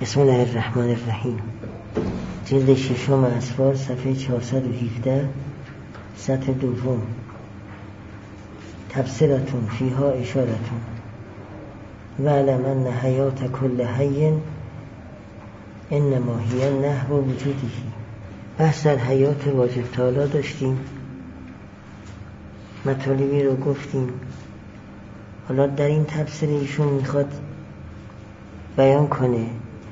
بسم الله الرحمن الرحیم. جلد ششم اسفار صفحه 417 سطر دوم. تبصرتون فیها اشارتون وعلم ان حیات کل حی انما هی نحو وجودی. بحث در حیات واجب تعالی داشتیم، مطالبی رو گفتیم. حالا در این تبصره ایشون میخواد بیان کنه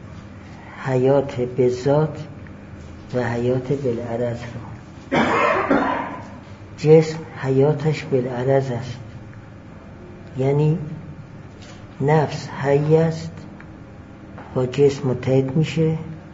حیات به ذات و حیات بالعرض رو. جسم حیاتش بالعرض است، یعنی نفس حی است، با جسم متحد میشه،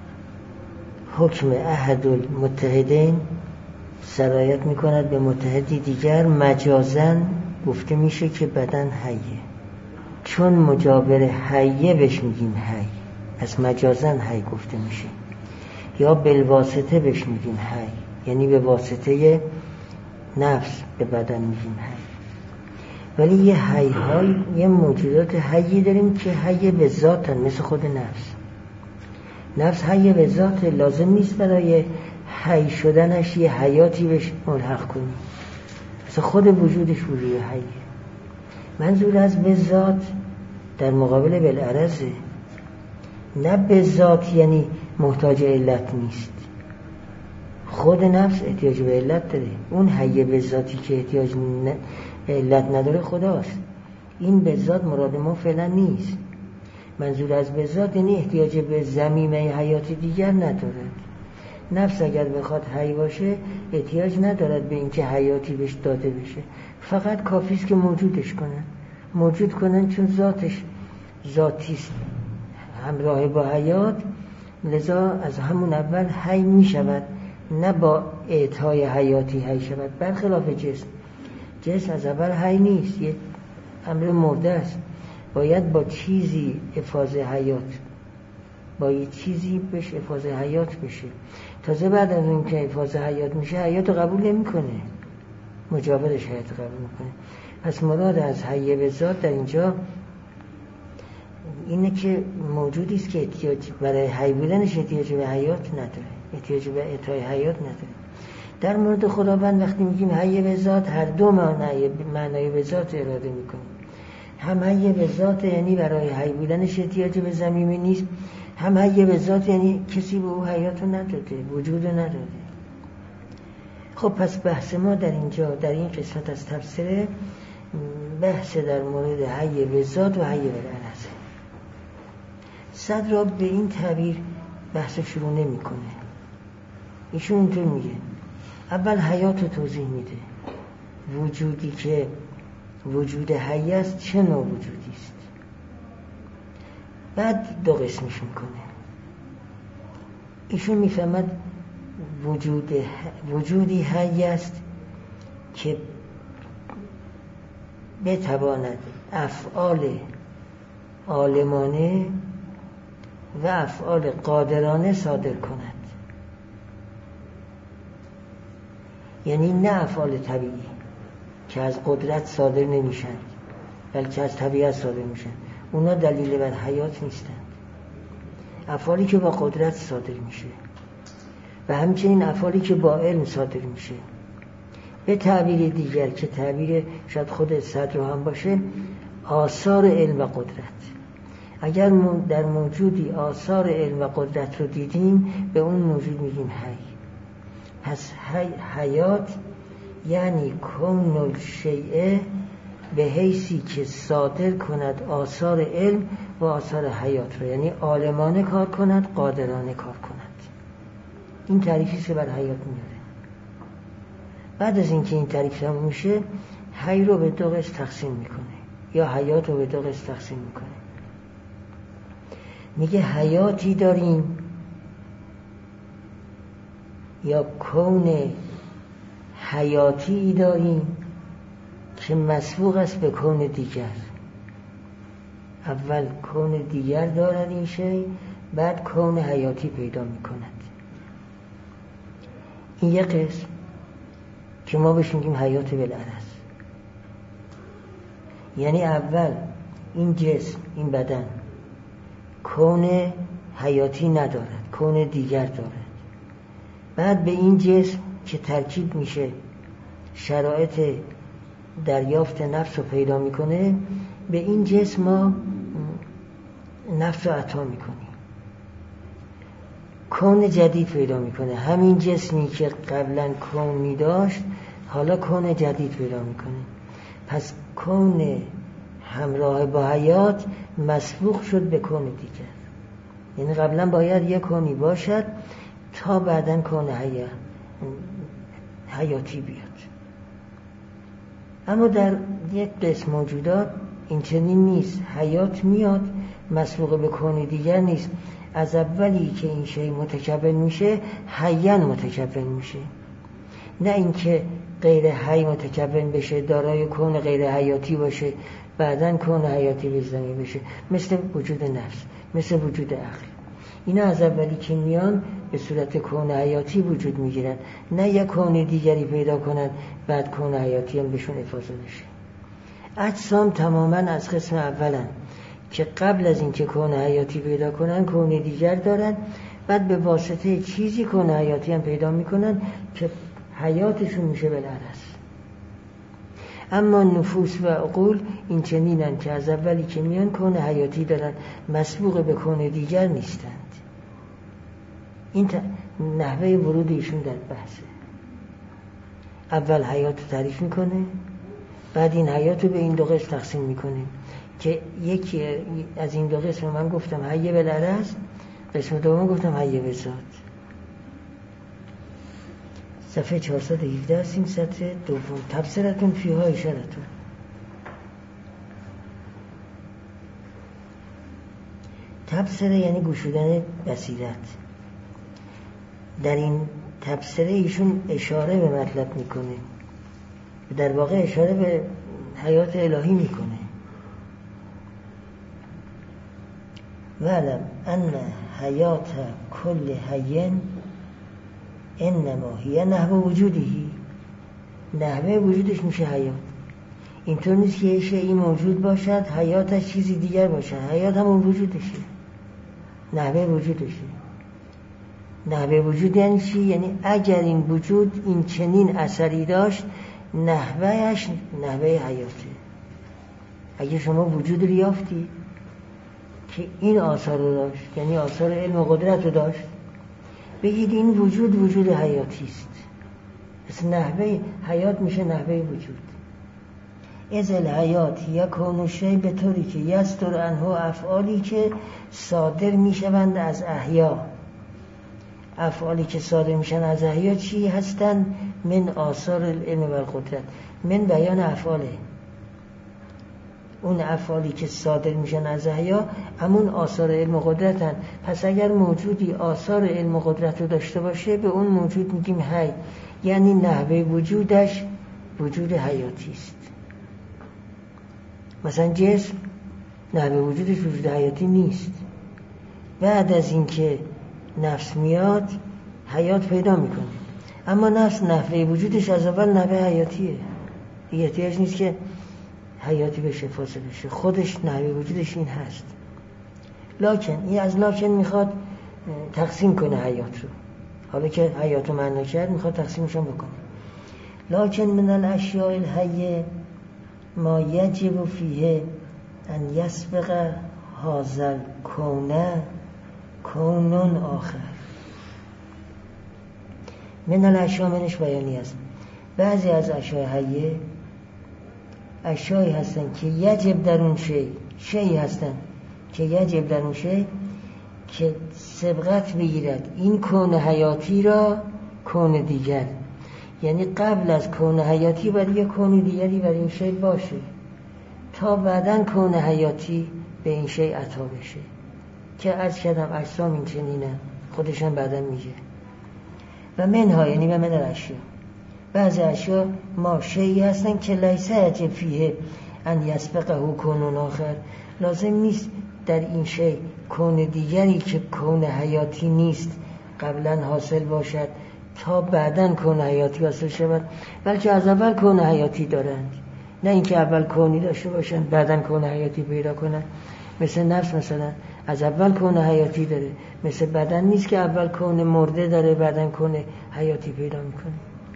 حکم احد المتحدین سرایت میکند به متحدی دیگر. مجازاً گفته میشه که بدن حیه، چون مجاور حیه بهش میگیم حی، پس مجازاً حی گفته میشه. یا بالواسطه بهش میگیم حی، یعنی به واسطه نفس به بدن میگیم حی. ولی یه موجودات حیی داریم که حی به ذاتن، مثل خود نفس. نفس حی به ذات، لازم نیست برای حی شدنش یه حیاتی بهش ملحق کنیم، مثل خود وجودش وجود حیه. منظور از به ذات در مقابل بالعرضه، نه به ذات یعنی محتاج علت نیست. خود نفس احتیاج به علت داره، اون حی به ذاتی که احتیاج علت نداره خداست. این به ذات مراد ما فعلا نیست. منظور از به ذات یعنی احتیاج به ضمیمه حیات دیگر ندارد. نفس اگر بخواد حی باشه احتیاج ندارد به اینکه حیاتی بهش داده بشه، فقط کافیست که موجود کنن چون ذاتش ذاتیست همراه با حیات، لذا از همون اول حی می شود، نه با اعطای حیاتی حی شود. برخلاف جسم از اول حی نیست، یه امر مرده است، باید با چیزی افاضه حیات، با یه چیزی بهش افاضه حیات بشه. تازه بعد از اون که افاضه حیات میشه حیات رو قبول نمی کنه، مجاورش حیات قبول میکنه. پس مراد از حی به ذات در اینجا اینه که موجودی است که احتیاج برای حی بودنش احتیاج به حیات نداره، احتیاج به اعطای حیات نداره. در مورد خداوند وقتی میگیم حی به ذات، هر دو معنای به ذات اراده میکنیم. هم حی به ذات یعنی برای حی بودنش احتیاج به ضمیمه نیست، هم حی به ذات یعنی کسی به او حیاتو نداده، وجودو نداده. خب پس بحث ما در اینجا در این قسمت از تفسیر بحث در مورد حی به ذات و حی بالعرض. صدر را به این تعبیر بحث شروع نمی کنه. ایشون اینطور میگه، اول حیات رو توضیح میده، وجودی که وجود حی است چه نوع وجودی است. بعد دو قسمش میکنه. ایشون میفهمد وجودی حی است که بتواند افعال عالمانه و افعال قادرانه صادر کند، یعنی نه افعال طبیعی که از قدرت صادر نمیشن بلکه از طبیعت صادر میشن، اونا دلیل بر حیات نیستند. افعالی که با قدرت صادر میشه و همچنین افعالی که با علم صادر میشه. به تعبیر دیگر که تعبیر شاید خود صدر هم باشه، آثار علم و قدرت. اگر در موجودی آثار علم و قدرت رو دیدیم به اون موجود میگیم حی. پس حیات یعنی کون الشیء به حیثی که صادر کند آثار علم و آثار حیات رو، یعنی عالمانه کار کند، قادرانه کار کند. این تعریفی که بر حیات میاره. بعد از اینکه این تعریف تموم میشه، حی رو به دو قسم تقسیم میکنه، یا حیات رو به دو قسم تقسیم میکنه. میگه حیاتی داریم یا کون حیاتی داریم که مسبوق است به کون دیگر. اول کون دیگر دارد این شی، بعد کون حیاتی پیدا میکند. این یک قسم که ما بهش میگیم حیات بالعرض، یعنی اول این جسم، این بدن کون حیاتی ندارد، کون دیگر دارد. بعد به این جسم که ترکیب میشه شرایط دریافت نفس رو پیدا میکنه، به این جسم ما نفس رو عطا میکنیم، کون جدید پیدا میکنه. همین جسمی که قبلا کونی داشت حالا کون جدید پیدا میکنه. پس کون همراه با حیات مسبوق شد به کون دیگر. یعنی قبلا باید یک کونی باشد تا بعداً کون حیاتی بیاد. اما در یک قسم موجودات این چنین نیست. حیات میاد مسبوق به کون دیگر نیست. از اولی که این شی متکون میشه حیاً متکون میشه، نه اینکه غیر حی متکون بشه، دارای کون غیر حیاتی باشه بعداً کون حیاتی به زمین بشه، مثل وجود نفس، مثل وجود عقل. اینا از اولی که میان به صورت کون حیاتی وجود میگیرن، نه یک کون دیگری پیدا کنن بعد کون حیاتی هم بهشون افاضه بشه. اجسام تماماً از قسم اولن که قبل از اینکه کون حیاتی پیدا کنن کون دیگر دارن، بعد به واسطه چیزی کون حیاتی هم پیدا میکنن که حیاتشون میشه بالعرض. اما نفوس و عقول این چنینن که از اولی که میان کون حیاتی دارن، مسبوق به کون دیگر نیستند. این نحوه ورود ایشون در بحثه. اول حیات رو تعریف میکنه، بعد این حیات رو به این دو قسم تقسیم میکنه که یکی از این دو قسم من گفتم حی بالعرض، قسم دوم گفتم حی بالذات. صفحه 417 هستیم، سطر دوم. تبصرتون فیها اشارتون. تبصره یعنی گشودن بصیرت. در این تبصره ایشون اشاره به مطلب میکنه، در واقع اشاره به حیات الهی میکنه. وعلم ان حیات کل حی انما هی نحو وجودهی. نحوه وجودش میشه حیات. اینطور نیست که یه شیئی موجود باشد حیاتش چیزی دیگر باشد، حیات همون وجودشه، نحوه وجودشه. نحوه وجود یعنی چی؟ یعنی اگر این وجود این چنین اثری داشت نحوهش نحوه حیاته. اگه شما وجود رو یافتی که این آثار رو داشت، یعنی آثار علم و قدرت رو داشت، بگید این وجود وجود حیاتی است. پس نحوه حیات میشه نحوه وجود. از الحیات یکون شی به طوری که یستر انه افعالی که صادر میشوند از احیا. افعالی که صادر میشن از احیا چی هستند؟ من آثار العلم و قدرت. من بیان افعاله. اون افعالی که صادر میشن از احیا همون آثار علم و قدرتن. پس اگر موجودی آثار علم و قدرت رو داشته باشه به اون موجود میگیم حی، یعنی نحوه وجودش وجود حیاتی است. مثلا جسم نحوه وجودش وجود حیاتی نیست. بعد از اینکه نفس میاد حیات پیدا میکنه، اما نفس نحوه وجودش از اول نحوه حیاتیه، احتیاج نیست که حیاتی بشه فاصله بشه، خودش نحوه وجودش این هست. لکن این از لکن میخواد تقسیم کنه حیات رو. حالا که حیات رو معنا کرد میخواد تقسیمشون بکنه. لکن من الاشیاء الحیه ما یجب فیه ان یسبق هذا کون آخر. من الاشیاء منش بیانی است. بعضی از اشیاء حیه اشیایی هستن که یجب در اون شی هستن که یجب در اون شی که سبقت بگیرد این کون حیاتی را کون دیگر، یعنی قبل از کون حیاتی باید یک کون دیگری برای این شی باشه تا بعداً کون حیاتی به این شی عطا بشه. که عرض کردم اجسام این چنینه، خودشان بعداً میگه. و منها یعنی و من الاشیاء، بعضی اشیاء ما شیئی هستن که لیسه یجب فیه ان یسبقه کون آخر. لازم نیست در این شی کون دیگری که کون حیاتی نیست قبلا حاصل باشد تا بعداً کون حیاتی حاصل شود، بلکه از اول کون حیاتی دارند، نه اینکه اول کونی داشته باشن بعداً کون حیاتی پیدا کنن. مثل نفس مثلا از اول کون حیاتی داره، مثل بدن نیست که اول کون مرده داره بعدن کون حیاتی پیدا میکنه.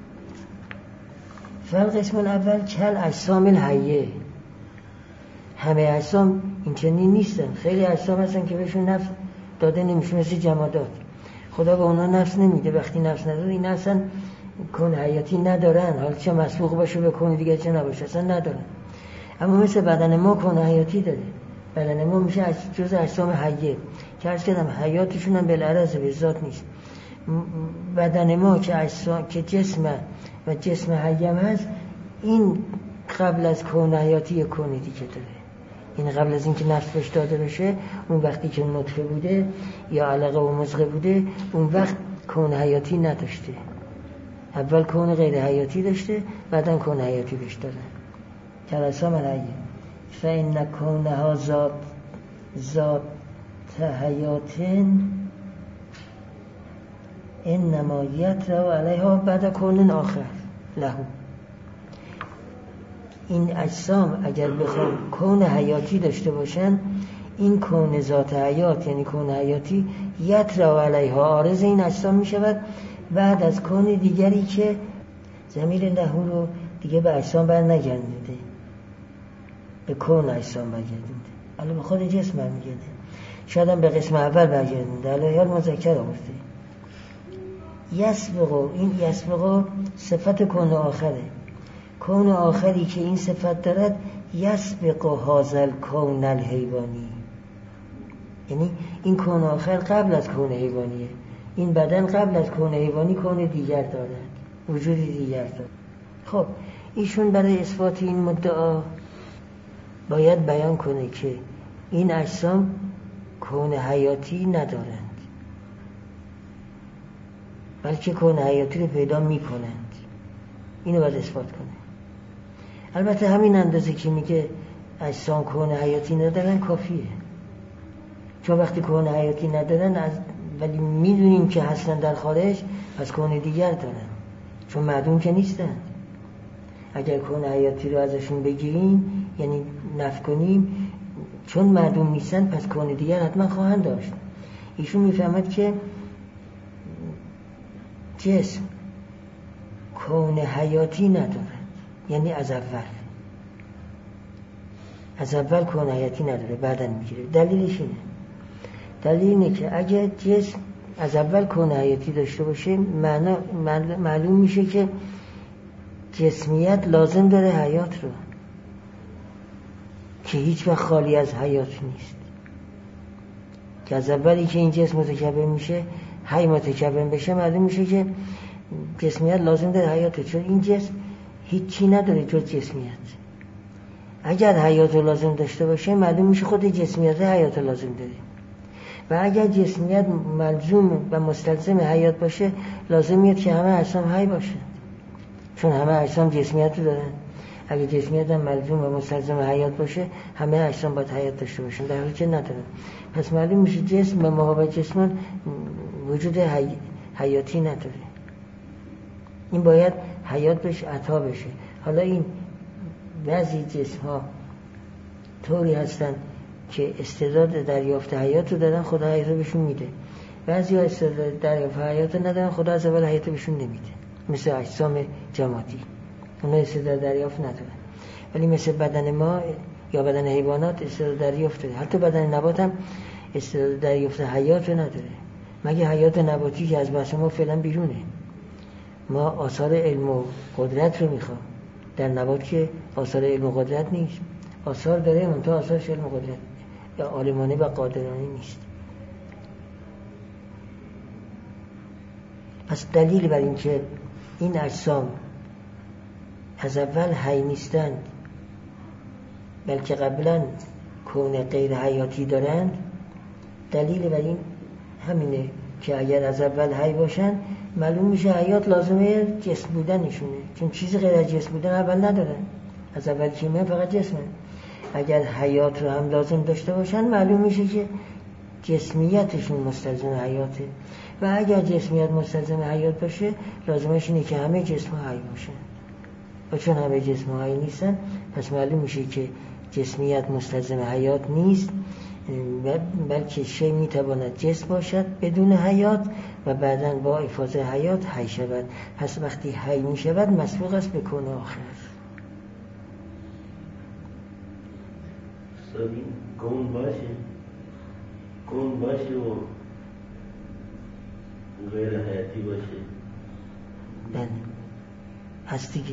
فالقسم الاول کل اجسام الحیه، همه اجسام این چنین نیستن. خیلی اجسام هستن که بهشون نفس داده نمیشه، مثل جمادات. خدا به اونا نفس نمیده. وقتی نفس نداره این اصلا کون حیاتی ندارن، حالا چه مسبوق باشه به کون دیگه چه نباشه اصلا ندارن. اما مثل بدن ما کون حیاتی داره. بدن ما میشه جز اجسام حیه که عرض کردم حیاتشون هم بالعرض به ذات نیست. بدن ما که اجسام که جسم و جسم حیم هست، این قبل از کون حیاتی کون دیگه داره. این قبل از اینکه نفس بهش داده بشه، اون وقتی که نطفه بوده یا علقه و مضغه بوده، اون وقت کون حیاتی نداشته. اول کون غیر حیاتی داشته، بعدن کون حیاتی بهش دادن. کلاسام الحیه فإن کونها ذات حیاتن انما یطرأ علیها بعد کون آخر له. این اجسام اگر بخوان کون حیاتی داشته باشن، این کون ذات حیات یعنی کون حیاتی یطرأ علیها عارض این اجسام می شود بعد از کون دیگری که ضمیر له رو دیگه به اجسام بر نگردیده، به کون اجسام برگردیده. الان به خود جسم برمیگرده، شاید هم به قسم اول برگردیده، الان حال مذکر آورده. یسبقو، این یسبقو صفت کون آخره. کون آخری که این صفت دارد یسبقو هازل کون الحیوانی، یعنی این کون آخر قبل از کون حیوانیه. این بدن قبل از کون حیوانی کون دیگر دارد، وجودی دیگر دارد. خب ایشون برای اثبات این مدعا باید بیان کنه که این اجسام کون حیاتی ندارند، بلکه کون حیاتی رو پیدا می کنند. اینو باید اثبات کنه. البته همین اندازه که میگه اجسام کون حیاتی ندارن کافیه، چون وقتی کون حیاتی ندارن ولی میدونیم که هستن در خارج، پس کون دیگر دارن، چون معدوم که نیستن. اگر کون حیاتی رو ازشون بگیریم یعنی نفی کنیم، چون معدوم نیستن پس کون دیگر حتما خواهند داشت. ایشون میفهمد که جسم کون حیاتی نداره، یعنی از اول کون حیاتی نداره، بعداً میگیره. دلیلش اینه، دلیل اینه که اگر جسم از اول کون حیاتی داشته باشه، معلوم میشه که جسمیت لازم داره حیات رو، که هیچ وقت خالی از حیات نیست. که از اولی که این جسم متکون میشه، حی متکون بشه، معلوم میشه که جسمیت لازم داره حیات، چون این جسم هیچی نداره جز جسمیت. اگر حیات رو لازم داشته باشه، معلوم میشه خود جسمیت حیات رو لازم داره. و اگر جسمیت ملزوم و مستلزم حیات باشه، لازم میاد که همه اجسام حی باشه، چون همه اجسام جسمیت رو دارن. اگر جسمیت هم ملزوم و مستلزم حیات باشه، همه اجسام باید حیات داشته باشن، در حالی که ندارن. پس معلوم میشه جسم به مقابل جسم وجود حیاتی نداره. این باید حیات بهش عطا بشه. حالا این بعضی جسم ها طوری هستن که استعداد دریافت حیات رو دارن، خدا حیات رو بهشون میده. بعضی ها استعداد دریافت حیات رو ندارن، خدا از اول حیات رو بهشون نمیده، مثل اجسام جمادی، اونا استعداد دریافت ندارن. ولی مثل بدن ما یا بدن حیوانات استعداد دریافت داره. حتی بدن نبات هم استعداد دریافت حیات رو نداره، مگه حیات نباتی که از بحث ما فعلا بیرونه. ما آثار علم و قدرت رو میخوام. در نبات که آثار علم و قدرت نیست، آثار داره منتها آثارش علم و قدرت یا عالمانه و قادرانه نیست. پس دلیل بر این که این اجسام از اول حی نیستند، بلکه قبلا کون غیر حیاتی دارند، دلیل بر این همینه که اگر از اول حی باشن، معلوم میشه حیات لازمه جسم بودنشونه، چون چیزی غیر از جسم بودن اول ندارن. از اول که میان فقط جسمه. اگر حیات رو هم لازم داشته باشن، معلوم میشه که جسمیتشون مستلزم حیاته. و اگر جسمیت مستلزم حیات باشه، لازمش اینه که همه جسم ها حی باشن. و چون همه جسم ها حی نیستن، پس معلوم میشه که جسمیت مستلزم حیات نیست. بلکه شی میتواند جسم باشد بدون حیات و بعداً با افاضه حیات حی شود. پس وقتی حی می شود مسبوق است به کون آخر. کون باشه و غیر حیاتی باشه. بله هست دیگه.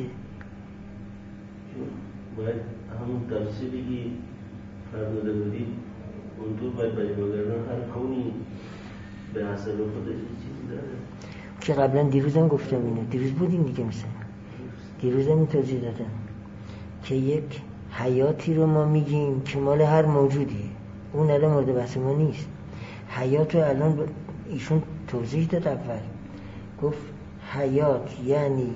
باید همون تفسیری که فرموده بودید اونطور باید بگردن هر کونی به حسب خودش چیزی داره که قبلا دیروزم گفتم اینو، دیروز بودیم دیگه، مثلا دیروزم این توضیح دادم که یک حیاتی رو ما میگیم که مال هر موجودیه، اون الان مورد بحث ما نیست. حیات رو الان ایشون توضیح داد، اول گفت حیات یعنی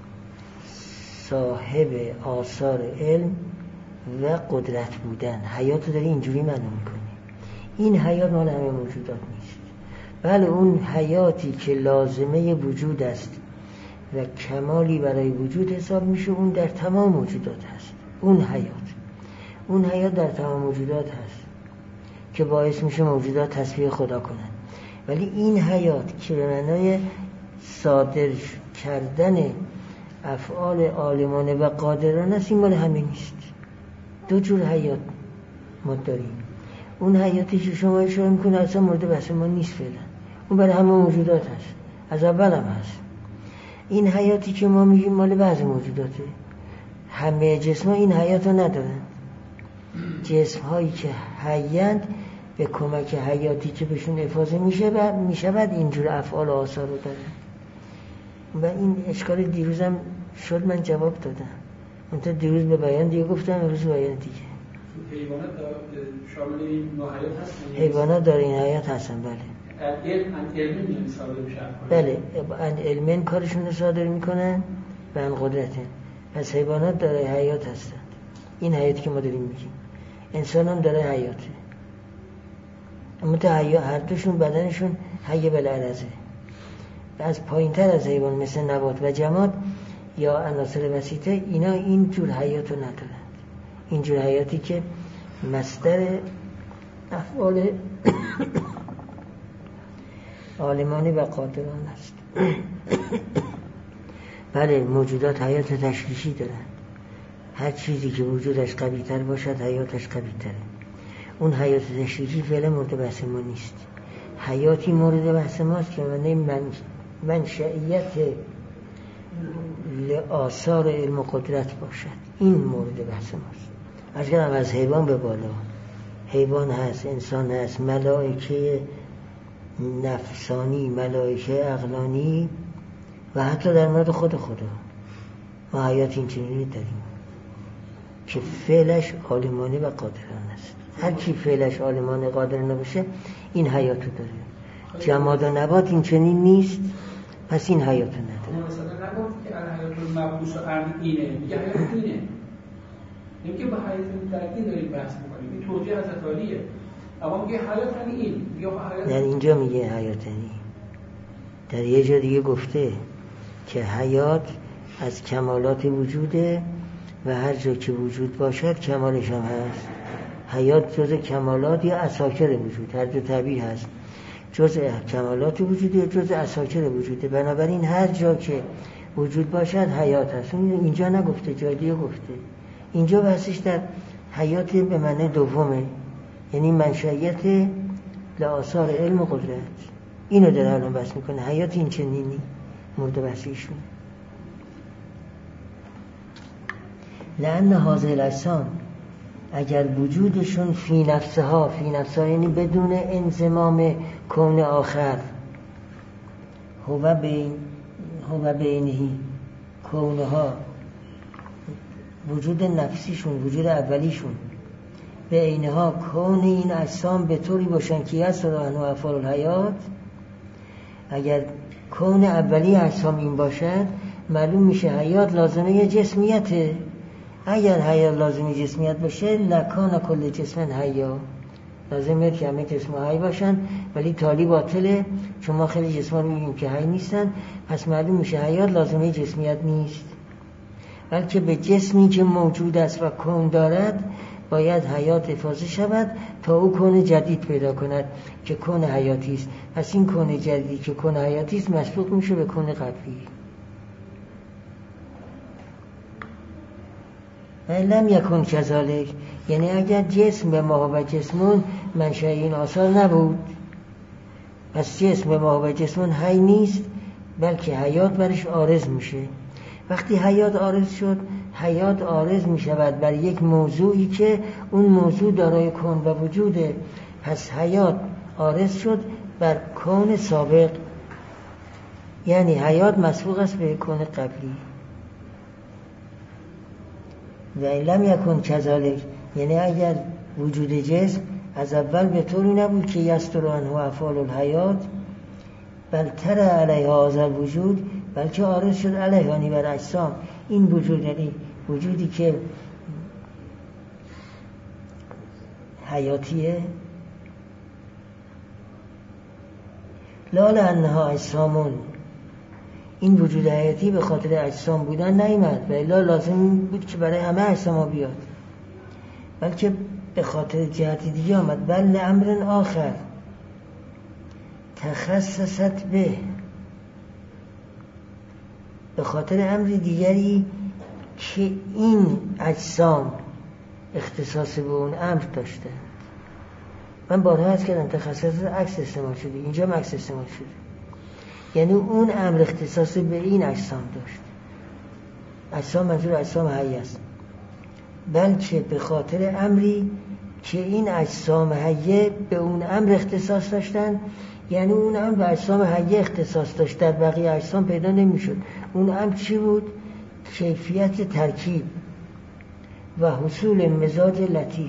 صاحب آثار علم و قدرت بودن. حیات رو داری اینجوری معلوم میکنی. این حیات مال همه موجودات نیست، بله اون حیاتی که لازمه وجود است و کمالی برای وجود حساب میشه، اون در تمام موجودات هست. اون حیات در تمام موجودات هست که باعث میشه موجودات تسبیح خدا کنن. ولی این حیات که به معنای صادر کردن افعال عالمانه و قادرانه است، این مال همه نیست. دو جور حیات ما داریم. اون حیاتی که شما اشاره میکنه اصلا مورد بحث ما نیست فعلا، اون برای همه موجودات هست، از اول هم هست. این حیاتی که ما میگیم مال بعض موجوداته. همه جسم ها این حیات رو ندارن. جسم هایی که حیند به کمک حیاتی که بهشون افاضه میشود اینجور افعال و آثار رو دارن. و این اشکال دیروزم شد، من جواب دادم. منتها دیروز به بیان دیگه گفتم، امروز به بیان دیگه. حیوانات شامل این نوع حیات هستن؟ حیوانات داره این حیات هستن، بله. علمین یعنی صادر میشن؟ بله، علمین کارشون رو صادر میکنن و ان قدرتن. پس حیوانات داره حیات هستن. این حیاتی که ما داریم میگیم. انسان هم داره حیاته، اما تا هر دوشون بدنشون حی بالعرضه. از پایین تر از حیوان مثل نبات و جماد یا عناصر وسیطه، اینا این جور حیات رو ندارند. این جور حیاتی که مصدر افعال عالمانه و قادرانه است. بله موجودات حیات تشریشی دارند. هر چیزی که وجودش قوی تر باشد حیاتش قوی تره. اون حیات تشریشی فعلا مورد بحث ما نیست. حیاتی مورد بحث ماست که منشأیت لآثار علم و قدرت باشد. این مورد بحث ماست. اگر از حیوان به بالا، حیوان هست، انسان هست، ملائکه نفسانی، ملائکه عقلانی و حتی در مورد خود خدا ما حیات این چنینی داریم که فعلش عالمانه و قادرانه است. هر چی فعلش عالمانه قادرانه باشه این حیاتو داره. جماد و نبات این چنین نیست، پس این حیاتو نداره. مثلا نگفت که حیات المبعوث و ارض اینه، میگه حیات اینه، نمیگه با حیات متعدی داریم بحث میکنیم. این توجیه حضرت عالیه. اما میگه حیات یعنی این، میگه حیات در اینجا میگه حیات یعنی. در یه جا دیگه گفته که حیات از کمالات وجوده و هر جا که وجود باشد کمالش هم هست. حیات جز کمالات یا اساکر وجود، هر جا تعبیر هست، جز کمالات وجوده یا جز اساکر وجوده. بنابراین هر جا که وجود باشد حیات هست. اینجا نگفته، جای دیگه گفته. اینجا بحثش در حیات به معنی دومه، یعنی منشأیت لآثار علم و قدرت. اینو در الان بحث میکنه. حیات این چنینی مورد بحثیشون. لأن هذه الاجسام اگر وجودشون فی نفسها یعنی بدون انضمام کون آخر، هو بینهی کونها، وجود نفسیشون، وجود اولیشون به اینها کون این اجسام به طوری باشن که یسران و افعال الحیات، اگر کون اولی اجسام این باشد معلوم میشه حیات لازمه جسمیته. اگر حیات لازمه جسمیت باشه لکان کل جسم حیا، لازمه که همه جسم حی باشن، ولی تالی باطله چون ما خیلی جسم رو میگیم که حی نیستن. پس معلوم میشه حیات لازمه جسمیت نیست، بلکه به جسمی که موجود است و کون دارد باید حیات افاضه شود تا او کون جدید پیدا کند که کون حیاتی است. پس این کون جدیدی که کون حیاتی است مسبوق میشه به کون قبلی. لم یکن کذالک، یعنی اگر جسم به ما و جسمون منشأ این آثار نبود، پس جسم به ما و جسمون حی نیست، بلکه حیات برش عارض میشه. وقتی حیات عارض شد، حیات عارض میشود بر یک موضوعی که اون موضوع دارای کون و وجوده. پس حیات عارض شد بر کون سابق، یعنی حیات مسبوق است به کون قبلی. و لم یکن کذالک، یعنی اگر وجود جسم از اول به طوری نبود که یستر عنه افعال الحیات بل تر علیها هذا الوجود، بلکه عارض شد علیها، یعنی بر اجسام این وجود، یعنی وجودی که حیاتیه، لا لانها اجسامون، این وجود حیاتی به خاطر اجسام بودن نیامد و الا لازم بود که برای همه اجسام بیاد، بلکه به خاطر جهت دیگه آمد. بل لامر آخر تخصصت به خاطر امر دیگری که این اجسام اختصاص به اون امر داشته. من بارها عرض کردم تخصص عکس استعمال شده، اینجا هم عکس استعمال شده، یعنی اون امر اختصاص به این اجسام داشت. اجسام منظور اجسام حی است، بلکه به خاطر امری که این اجسام حیه به اون امر اختصاص داشتن، یعنی اون امر به اجسام حیه اختصاص داشت، در بقیه اجسام پیدا نمیشد. اون امر چی بود؟ کیفیت ترکیب و حصول مزاج لطیف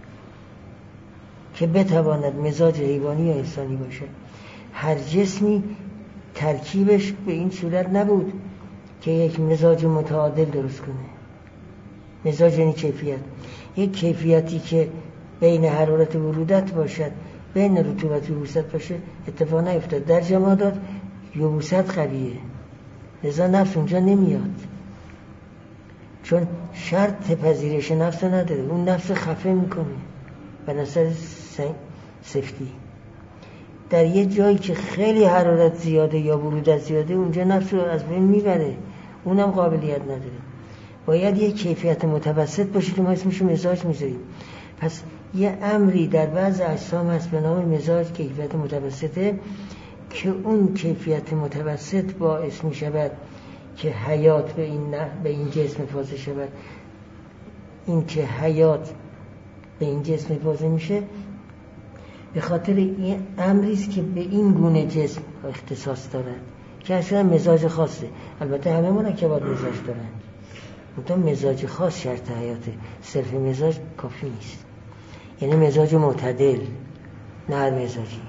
که بتواند مزاج حیوانی یا انسانی باشه. هر جسمی ترکیبش به این صورت نبود که یک مزاج متعادل درست کنه. مزاج یعنی کیفیت، یک کیفیتی که بین حرارت و برودت باشد، بین رطوبت و یبوست باشه، اتفاق نیفتاد. در جمادات یبوست قویه، لذا نفس اونجا نمیاد، چون شرط پذیرش نفس نداره، اون نفس خفه میکنه بر اثر سفتی. در یه جایی که خیلی حرارت زیاده یا برودت زیاده، اونجا نفس رو از بین میبره، اونم قابلیت نداره. باید یه کیفیت متوسط باشه که ما اسمشو مزاج میذاریم. پس یه امری در بعض اجسام هست به نام مزاج، کیفیت متوسطه، که اون کیفیت متوسط باعث میشود که حیات به این جسم افاضه شود. این که حیات به این جسم افاضه میشه به خاطر این امریست که به این گونه جسم اختصاص دارد که اصلا مزاج خاصه. البته همه مرکبات مزاج دارن، منتها مزاج خاص شرط حیاته، صرف مزاج کافی نیست. یعنی مزاج معتدل، نه هر مزاجی.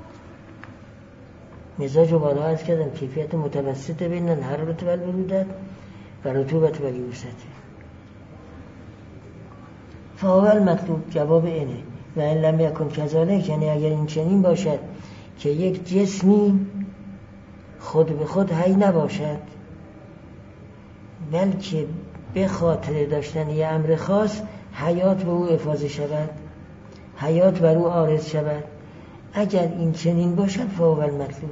مزاج رو بالا عرض کردم کیفیت متوسط بین حرارت و برودت و رطوبت و یبوست. فاول مطلوب جواب اینه و این لم یکن کذالک، یعنی اگر این چنین باشد که یک جسمی خود به خود حی نباشد، بلکه به خاطر داشتن یه امر خاص حیات به او افاضه شود، حیات بر او عارض شود، اگر این چنین باشد فاول مطلوب.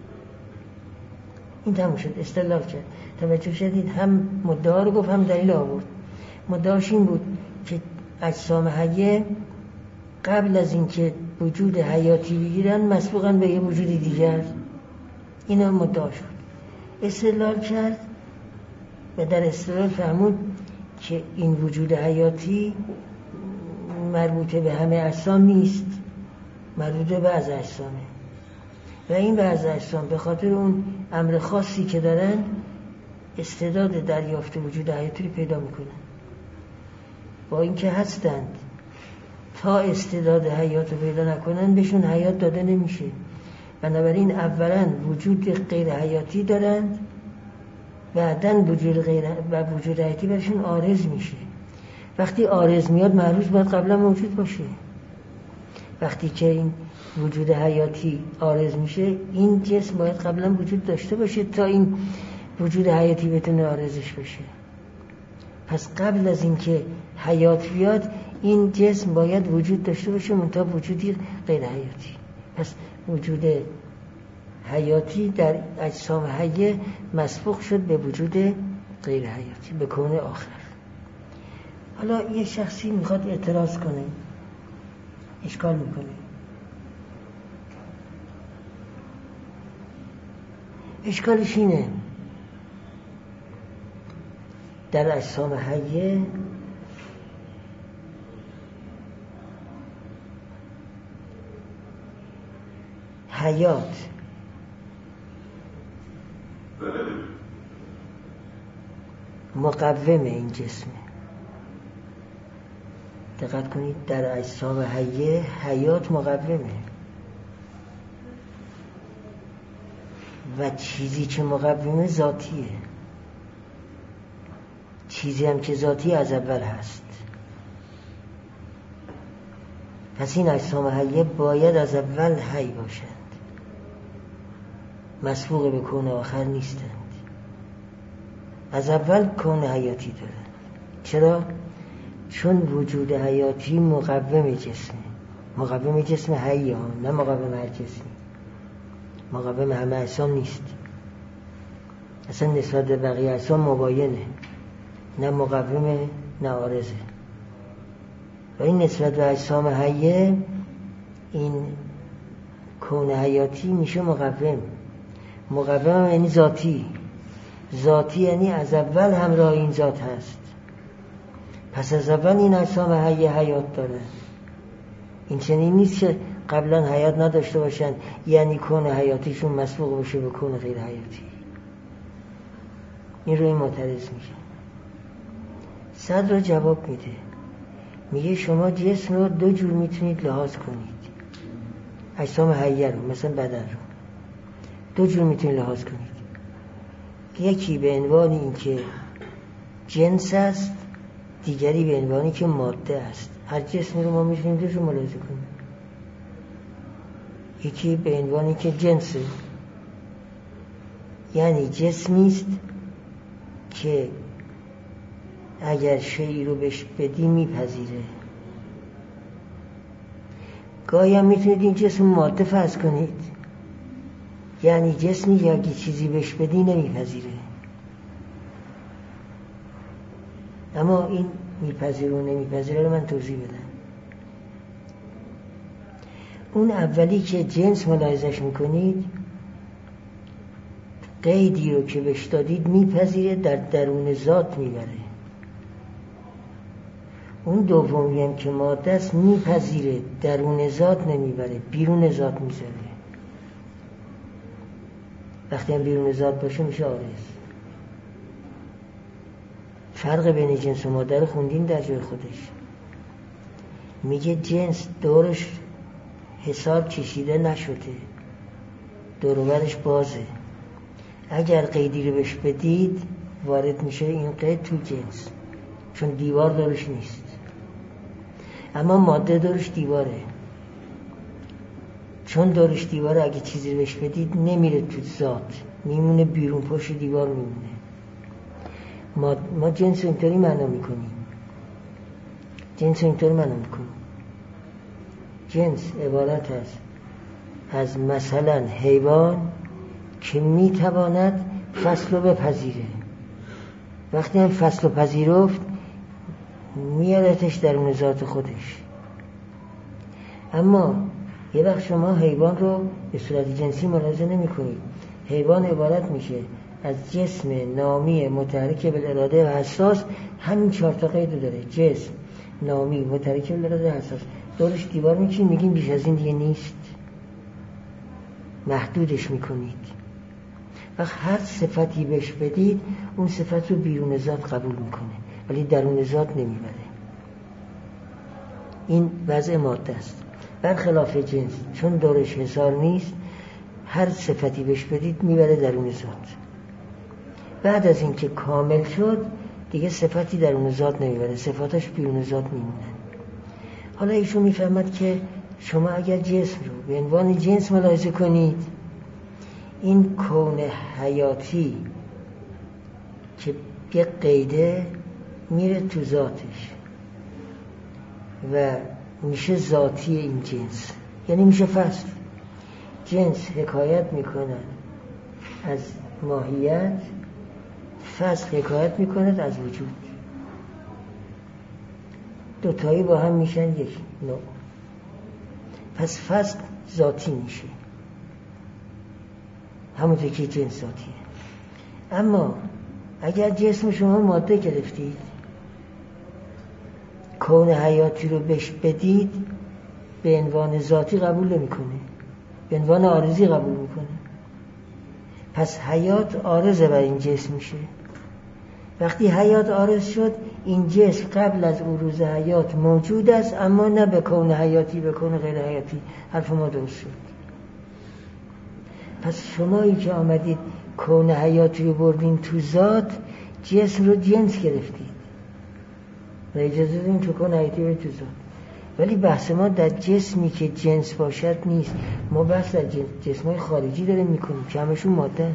این تموم شد، استدلال کرد. توجه شدید؟ هم مدعا رو گفت هم دلیل آورد. مدعاش این بود که اجسام حیه قبل از اینکه وجود حیاتی بگیرن مسبوقاً به یه وجود دیگر. این هم مدعا شد. استدلال کرد و در استدلال فهمود که این وجود حیاتی مربوطه به همه اجسام نیست، مربوط به بعض اجسامه و این بعض اجسام به خاطر اون امر خاصی که دارن استعداد دریافت وجود حیاتی رو پیدا میکنن. با اینکه هستند، تا استعداد حیات رو پیدا نکنن بهشون حیات داده نمیشه. بنابراین اولا وجود غیر حیاتی دارند، بعدن وجود حیاتی برشون عارض میشه. وقتی عارض میاد معروض باید قبلا موجود باشه. وقتی که این وجود حیاتی عارض میشه، این جسم باید قبلا وجود داشته باشه تا این وجود حیاتی بتونه عارضش بشه. پس قبل از اینکه حیات بیاد، این جسم باید وجود داشته باشه منتها وجودی غیر حیاتی. پس وجود حیاتی در اجسام حیه مسبوق شد به وجود غیر حیاتی، به کون آخر. حالا یه شخصی میخواد اعتراض کنه، اشکال میکنه. اشکالش اینه در اجسام حیه حیات مقوم این جسمه. دقت کنید، در اجسام حیه حیات مقومه و چیزی که مقومه ذاتیه. چیزی هم که ذاتی از اول هست. پس این اجسام حیه باید از اول حی باشند، مسبوق به کون آخر نیستند. از اول کون حیاتی دارند. چرا؟ چون وجود حیاتی مقوم جسمه. مقوم جسم حیه ها، نه مقوم هر جسمی. مقوم همه اجسام نیست. اصلا نسبت به بقیه اجسام مباینه، نه مقوم نه عارضه. و این نسبت به اجسام حیه، این کون حیاتی میشه مقوم. مقوم یعنی ذاتی. ذاتی یعنی از اول همراه این ذات هست. پس از اول این اجسام حیه حیات داره. این چنین نیست که قبلا حیات نداشته باشن یعنی کون حیاتیشون مسبوق باشه به کون غیر حیاتی. این رو این معترض میشه. صدر جواب میده، میگه شما جسم رو دو جور میتونید لحاظ کنید. اجسام حیه رو، مثلا بدن رو دو جور میتونید لحاظ کنید. یکی به عنوان این که جنس است، دیگری به عنوانی که ماده است. هر جسمی رو ما میتونیم دو جور ملاحظه کنیم. یکی به عنوانی که جنسه، یعنی جسمی است که اگر شیئی رو بهش بدی میپذیره. گاهی هم میتونید این جسم ماده فرض کنید، یعنی جسمی که اگه چیزی بهش بدی نمیپذیره. اما این میپذیره و نمیپذیره رو من توضیح بدم. اون اولی که جنس ملاحظش میکنید، قیدی رو که بهش دادید میپذیره، در درون ذات میبره. اون دومی هم که ماده است میپذیره، درون ذات نمیبره، بیرون ذات میذاره. وقتی هم بیرون ذات باشه میشه عارض. فرق بین جنس و ماده رو خوندیم در جای خودش. میگه جنس دورش حساب کشیده نشده، دور و برش بازه. اگر قیدی رو بهش بدید وارد میشه این قید تو جنس، چون دیوار دورش نیست. اما ماده دورش دیواره، چون دورش دیواره اگه چیزی بهش بدید نمیره تو ذات، میمونه بیرون، پشت دیوار میمونه. ما جنس اینطوری معنا میکنیم. جنس عبارت است از مثلا حیوان که میتواند فصل رو بپذیره. وقتی هم فصل رو پذیرفت میارتش درون ذات خودش. اما یه وقت شما حیوان رو به صورت جنسی ملاحظه نمی کنید. حیوان عبارت میشه از جسم نامی متحرک بالاراده و حساس. همین 4 تا قید داره: جسم نامی متحرک بالاراده حساس. دورش دیوار میکنید، میگیم بیش از این دیگه نیست، محدودش میکنید. وقت هر صفتی بهش بدید اون صفت رو بیرون ذات قبول میکنه ولی درون ذات نمیبره. این وضع ماده است. برخلاف جنس، چون دورش حصار نیست، هر صفتی بهش بدید میبره درون ذات. بعد از اینکه کامل شد دیگه صفتی درون ذات نمیبره، صفاتش بیرون ذات میمونن. حالا ایشون میفهمد که شما اگر جسم رو به عنوان جنس ملاحظه کنید، این کون حیاتی که یک قیده میره تو ذاتش. و میشه ذاتی این جنس، یعنی میشه فصل. جنس حکایت میکنه از ماهیت، فصل حکایت میکنه از وجود. دوتایی با هم میشن یک نوع. پس فصل ذاتی میشه، همونطور که جنس ذاتیه. اما اگر جسم شما ماده گرفتید، کون حیاتی رو بهش بدید، به عنوان ذاتی قبول نمیکنه، به عنوان عارضی قبول میکنه. پس حیات عارضه بر این جسم میشه. وقتی حیات عارض شد، این جسم قبل از عروض حیات موجود است، اما نه به کون حیاتی، به کون غیر حیاتی. حرف ما درست شد. پس شمایی که آمدید کون حیاتی رو بردین تو ذات، جسم رو جنس گرفتید و اجازه دادین تو کون حیاتی رو تو ذات. ولی بحث ما در جسمی که جنس باشد نیست. ما بحث در جسمای خارجی داریم میکنیم که همشون ماده.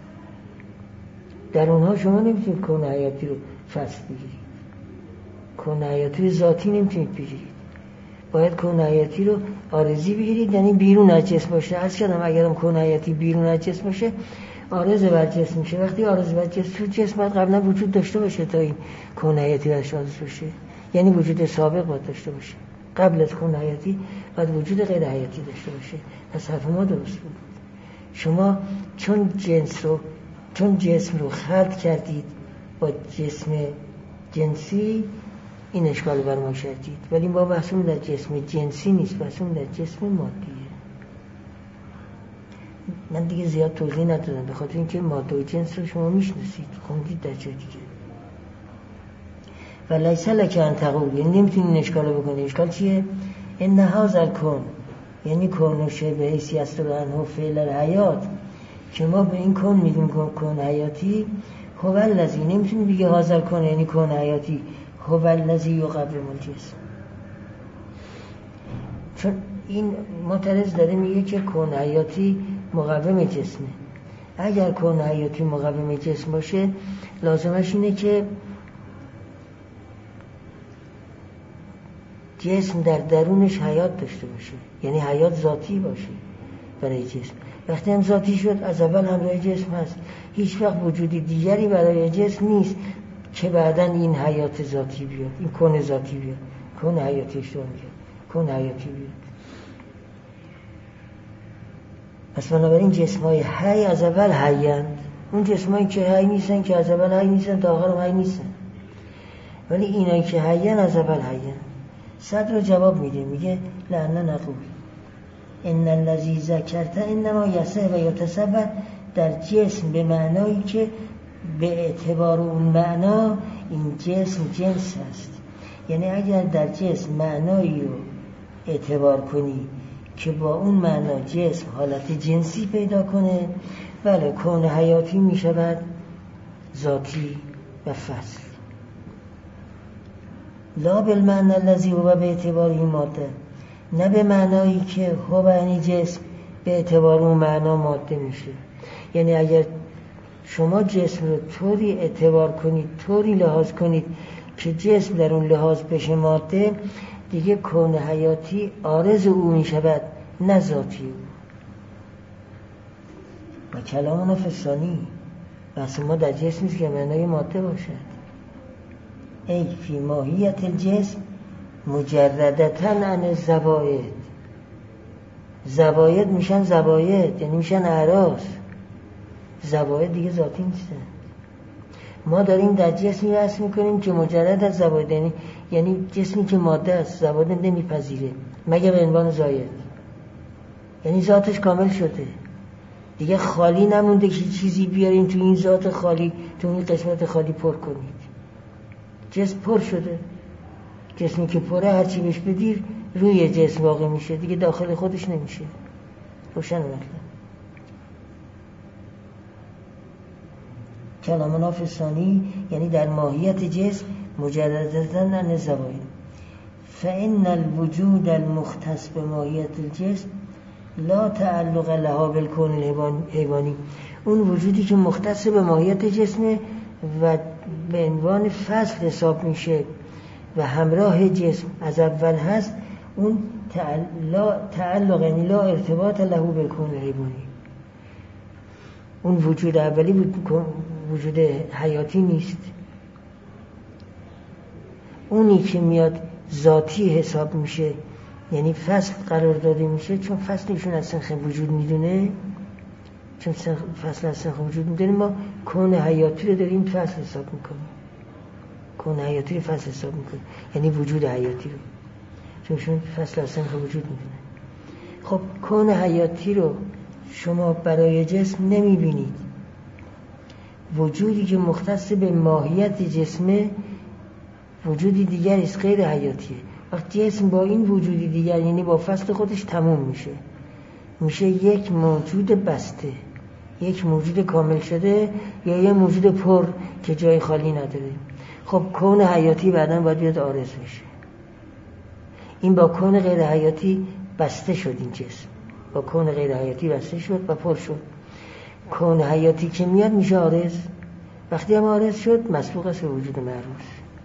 در اونها شما نمیتونید کون حیاتی رو فصل بگیرید، کون حیاتی رو ذاتی نمیتونید بگیرید. باید کون حیاتی رو عارضی بگیرید، یعنی بیرون از جسم باشه. عرض کردم اگرم کون حیاتی بیرون از جسم باشه، عارض بر جسم میشه. وقتی عارض بر جسم شد، جسم باید قبلا وجود داشته باشه تا این کون حیاتی برش عارض باشه، یعنی وجود سابق باید داشته باشه. قبل از کون حیاتی باید وجود غیر حیاتی داشته باشه. پس حرف ما درست بود. شما چون جسم رو خلط کردید با جسم جنسی، این اشکال بر ما شدید. ولی ما بحثمون در جسم جنسی نیست، بحثمون در جسم مادیه. من دیگه زیاد توضیح ندادم به خاطر اینکه ماده و جنس رو شما میشناسید، خوندید در جای دیگه. و لیس لک ان تقول، یعنی نمیتونی این اشکال رو بکنی. اشکال چیه؟ ان هذا الکون، یعنی کون شبه حیثی است و انه فعل الحیات، که ما به این کون میگیم کون حیاتی. هو الذی، نمیتونی بگی هذا الکون یعنی کون حیاتی. هو الذی یقوم الجسم، چون این معترض داره میگه که کون حیاتی مقوم جسمه. اگر کون حیاتی مقوم جسم باشه، لازمش اینه که جسم در درونش حیات داشته باشه، یعنی حیات ذاتی باشه برای جسم. وقتی هم ذاتی شد، از اول همراه جسم هست. هیچ وقت وجودی دیگری برای جسم نیست که بعدن این حیات ذاتی بیاد، این کون ذاتی بیاد، کون حیاتی اشتباه میگه، کون حیاتی بیاد. پس بنابراین جسمای حی از اول حیند. اون جسمایی که حی نیستن که از اول حی نیستن تا آخر حی نیستن. ولی اینایی که حیند از اول حیند. صدر جواب میده، میگه لعنه نقول ان الذی ذکرت انما یصح و یتصور در جسم به معنایی که به اعتبار اون معنا این جسم جنس است. یعنی اگر در جسم معنایی رو اعتبار کنی که با اون معنا جسم حالت جنسی پیدا کنه، بله کون حیاتی می شود ذاتی و فصل. لا بالمعنی الذی هو به اعتبار این ماده، نه به معنایی که هو یعنی جسم به اعتبار اون معنا ماده میشه. یعنی اگر شما جسم رو طوری اعتبار کنید، طوری لحاظ کنید که جسم در اون لحاظ بشه ماده، دیگه کون حیاتی عارض او می شود، نه ذاتی او. و کلامنا فسانی، بحث ما در جسم نیست که معنای ماده باشد. ای فی ماهیت الجسم مجردتاً عن الزواید. زواید میشن زواید، یعنی میشن اعراض. زواید دیگه ذاتی نیستن. ما داریم در جسمی بحث میکنیم که مجرد از زواید، یعنی جسمی که ماده است، زواید نمیپذیره مگه به عنوان زاید، یعنی ذاتش کامل شده دیگه، خالی نمونده که چیزی بیارین تو این ذات خالی، تو این قسمت خالی پر کنید. جسم پر شده، جسمی که پره هرچی بهش بدیر روی جسم واقع میشه دیگه، داخل خودش نمیشه. روشن مطلب. کلامنا فسانی یعنی در ماهیت جسم مجردتاً عن الزواید. فإن الوجود المختص بماهیت الجسم لا تعلق لها بالکون الحیوانی. اون وجودی که مختص به ماهیت جسمه و به عنوان فصل حساب میشه و همراه جسم از اول هست، اون تعلق یعنی لا ارتباط له بالکون حیوانی. اون وجود اولی وجود حیاتی نیست. اونی که میاد ذاتی حساب میشه، یعنی فصل قرار داده میشه، چون فصلشون از سنخ وجود میدونه، چون فصل از سنخ وجود میدونه، ما کون حیاتی رو داریم فصل حساب میکنیم. کون حیاتی رو فصل حساب میکنیم، یعنی وجود حیاتی رو، چون فصل از سنخ وجود میدونه. خب کون حیاتی رو شما برای جسم نمیبینید. وجودی که مختص به ماهیت جسمه وجودی دیگری است، غیر حیاتیه. وقتی جسم با این وجودی دیگر، یعنی با فصل خودش تموم میشه یک موجود بسته، یک موجود کامل شده، یا یک موجود پر که جای خالی نداره. خب کون حیاتی بعداً باید بیاد عارض بشه. این با کون غیر حیاتی بسته شد. این جسم با کون غیر حیاتی بسته شد و پر شد. کون حیاتی که میاد میشه عارض. وقتی هم عارض شد مسبوق است به وجود معروض.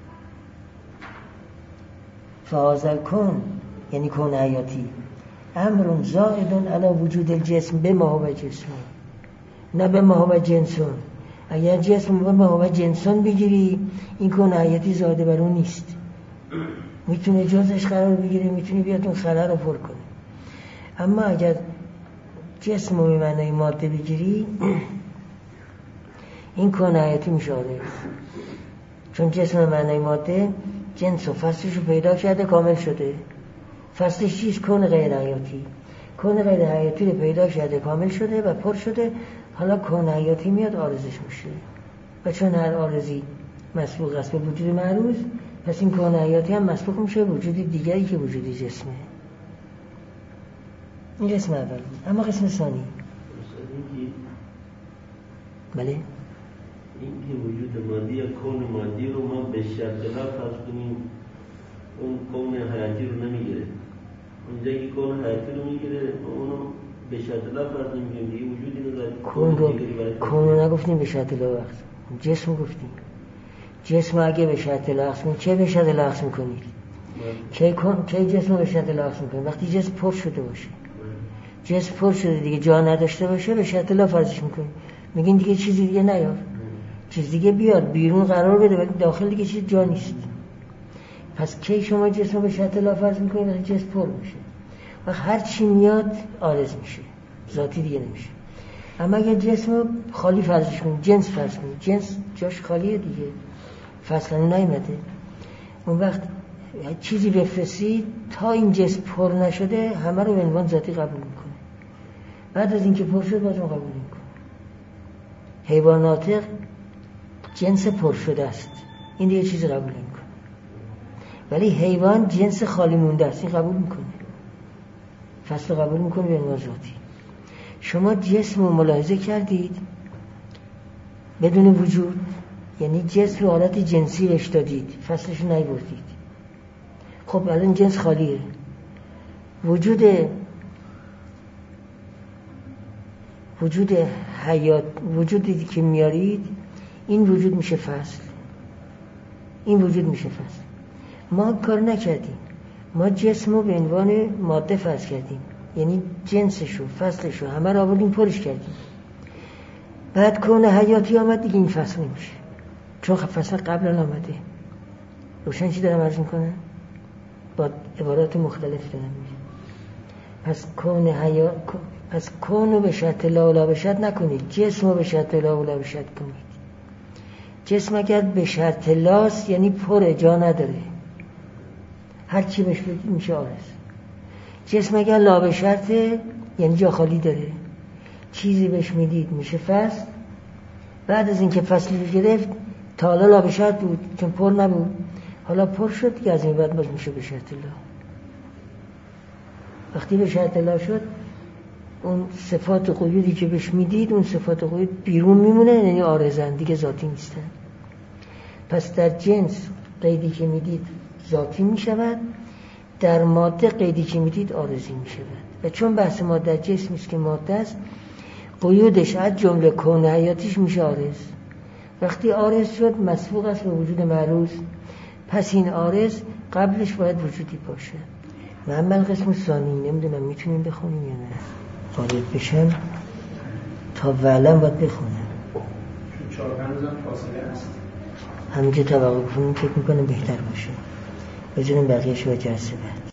فهذا کون یعنی کون حیاتی امر زائد علی وجود الجسم بما هو جسم، نه بما هو جنسون. اگر جسم بما هو جنسون بگیری، این کون حیاتی زاده بر اون نیست. میتونه جزش قرار بگیره، میتونه بیاد اون خلا رو پر کنه. اما اگر جسم رو به معنای ماده بگیری، این کون حیاتی میشه عارض. چون جسم به معنای ماده جنس و فصلش رو پیدا کرده، کامل شده. فصلش چیست؟ کون غیر حیاتی. کون غیر حیاتی رو پیدا کرده، کامل شده و پر شده. حالا کون حیاتی میاد عارضش میشه. و چون هر عارضی مسبوق است به وجود معروض، پس این کون حیاتی هم مسبوق میشه به وجود دیگری که وجود جسمه. این قسم اول بود. اما قسم ثانی، بله، این که وجود مادی یا کون مادی رو ما به شرط لا فرض کنیم، اون کون حیاتی رو نمیگیره. اونجا که کون حیاتی رو میگیره، اونو به شرط لا فرض نمیگیریم دیگه. وجودی رو کون رو نگفتیم به شرط لا فرض، جسم گفتیم. جسم اگه به شرط لا فرض کنید، چه به شرط لا فرض میکنید؟ کی جسم به شرط لا فرض میکنید؟ وقتی جسم پر شده باشه. جسم پر شده دیگه جا نداشته باشه، به شرط لا فرضش میکنید. میگین دیگه چیزی دیگه نیار، چیز دیگه بیاد بیرون قرار بده، ولی داخل دیگه چیز جا نیست. پس کی شما جسم به شرط لا فرض میکنید؟ وقتی جسم پر میشه و هر چی میاد عارض میشه، ذاتی دیگه نمیشه. اما اگه جسم خالی فرضش کنید، جنس فرض کنید، جنس جاش خالیه دیگه، فصلا نیامده، اون وقت چیزی بفرستید تا این جسم پر نشده همه رو به عنوان ذاتی قبول میکنه. بعد از اینکه پر شد باز اون قبول میکنه. حیوانات جنس پر شده است، این دیگه چیزی قبول نمیکنه. ولی حیوان جنس خالی مونده است، این قبول میکنه، فصل قبول میکنه به عنوان ذاتی. شما جسم رو ملاحظه کردید بدون وجود، یعنی جسم رو حالت جنسی بهش دادید، فصلش رو نیاوردید. خب الان جنس خالیه. وجود حیات، وجودی که میارید، این وجود میشه فصل، این وجود میشه فصل. ما کار نکردیم، ما جسم رو به عنوان ماده فرض کردیم، یعنی جنسش رو، فصلش رو همه رو آوردیم پرش کردیم. بعد کون حیاتی آمد دیگه، این فصل نمیشه، چون فصل قبلا آمده. روشن چی دارم عرض میکنم؟ با عبارات مختلف دارم میگم. پس کون رو به شرط لا و لا به شرط نکنید، جسم رو به شرط لا و لا به شرط کنید. جسم اگر به شرط لاست یعنی پره، جا نداره، هر چی بهش بگید میشه عارض. جسم اگر لا به شرطه یعنی جا خالی داره، چیزی بهش میدید میشه فصل. بعد از اینکه فصلی گرفت تا حالا لا به شرط بود چون پر نبود، حالا پر شد دیگه، از این بعد باز میشه به شرط لا. وقتی به شرط لا شد، اون صفات قیودی که بهش میدید، اون صفات قیود بیرون میمونه، یعنی عارضن دیگه، ذاتی نیستن. پس در جنس قیدی که میدید ذاتی میشود، در ماده قیدی که میدید عارضی میشود. و چون بحث ما در جسمی است که ماده است، قیودش از جمله کون حیاتیش میشه عارض. وقتی عارض شد مسبوق است به وجود معروض. پس این عارض قبلش باید وجودی باشه. و اما القسم ثانی، نمیدونم میتونیم بخونیم یا نه، قادر بشم تا وعلم باید بخونم، چون 4-5 روزم فاصله هست. همینجا توقف کنیم، فکر میکنم بهتر باشه. بذاریم بقیه‌شو به جلسه بعد.